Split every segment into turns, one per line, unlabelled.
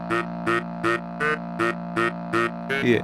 Yeah.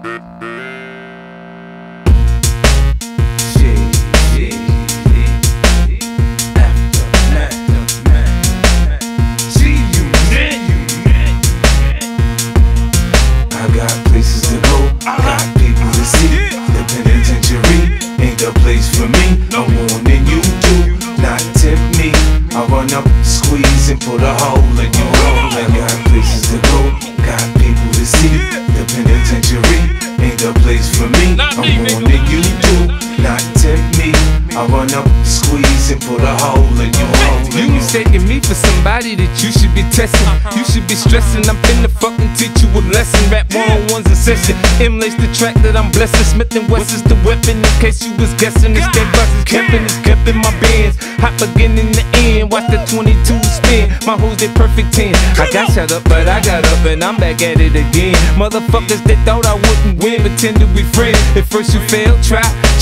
I got places to go, got people to see. The penitentiary ain't the place for me. I'm warning you do not tempt me. I run up, squeeze, and put a hole in you. I got places to go, got people to see. The penitentiary ain't the place for me. I'm warning you do not tempt me. I run up, squeeze, and put a hole in you.
You mistaking me for somebody that you should be testing. You should be stressing. I'm finna fucking teach you a lesson. Rap one-on-ones in session. M-lace the track that I'm blessing. Smith & West is the weapon. In case you was guessing, this game box is kept in my bands. Hot again in the end. Watch the 22 spin. My hoes they perfect 10. I got shut up, but I got up and I'm back at it again. Motherfuckers that thought I wouldn't win, pretend to be friends. At first you failed, try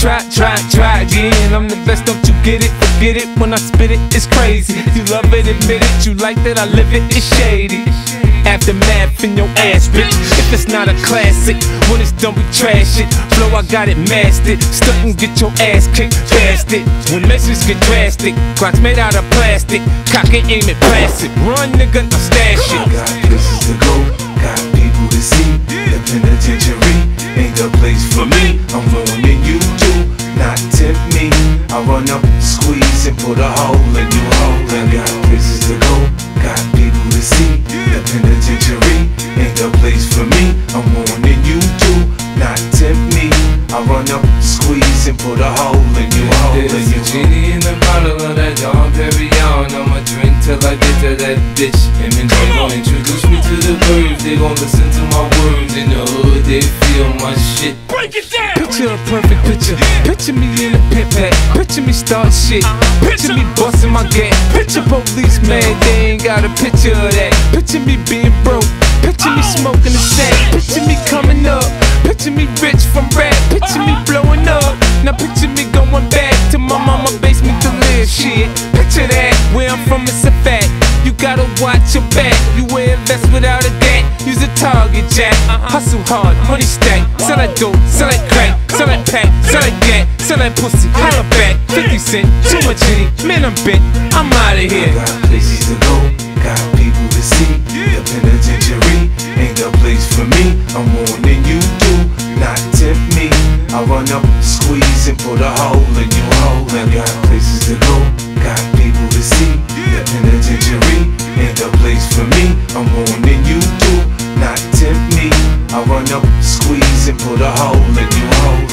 again. I'm the best, don't you get it? Forget it when I spit it, it's crazy. You love it, admit it. You like that I live it, it's shady. Aftermath in your ass, bitch. If it's not a classic, when it's done we trash it. Flow, I got it mastered. Stunt and get your ass kicked past it. When messages get drastic, clocks made out of plastic. Cock and aim it, blast it. Run, nigga, now stash it.
Got places to go, got people to see. The penitentiary ain't the place for me. I'm warning you do not tempt me. I run up, squeeze, and put a hole in you. I got places to go, got people to see. The penitentiary ain't the place for me. I'm warning you do not tempt me. I run up, squeeze, and put a hole in you.
There's a genie in the bottle of that Dom Perignon. I'ma drink till I get to that bitch. Him and they gon' introduce me to the birds. They gon' listen to my words. In the hood, they feel my shit.
Break it down! Picture a perfect picture. Picture me in a pit pack. Picture me start shit. Picture me busting my gat. Picture police man, they ain't got a picture of that. Picture me being broke. Picture me smoking a sack. Picture me coming up. Picture me rich from rap. Picture me blowing up. Now picture me going back to my mama basement to live. Shit, picture that. Where I'm from, it's a fact. You gotta watch your back. You wear a vest without a gat. Use a target jack. Hustle hard, money stack. Sell that dope, sell that crack, sell that pack, sell that gat, sell that pussy. Holla back, 50 cent, too much in it. Man, I'm bent. I'm outta here.
Got places to go, got people to see. The penitentiary ain't the place for me. I'm warning you do not tempt me. I run up, squeeze, and put a hole in you. I got places to go, got people to see. The penitentiary ain't the place for me. I'm warning you do not tempt me. I run up, squeeze, and put a hole in you.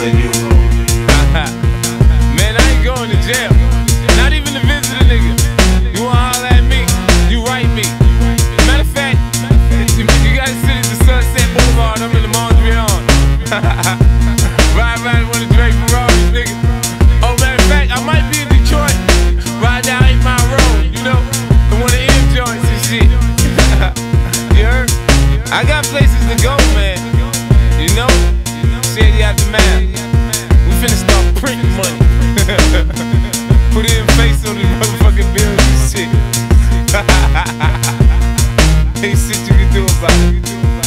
Man, I ain't going to jail. Not even to visit a nigga. You wanna holler at me? You write me. Matter of fact, you gotta sit at the Sunset Boulevard. I'm in the Mondrian. Ride around one of Drake Ferraris, nigga. Oh, matter of fact, I might be in Detroit. Ride down 8 Mile Road, you know, the one of the M joints and shit. You heard? I got places to go, man. You know? Shady Aftermath. We finna start printing money. Put it in face on these motherfucking bills and shit. Ain't shit you can do about it.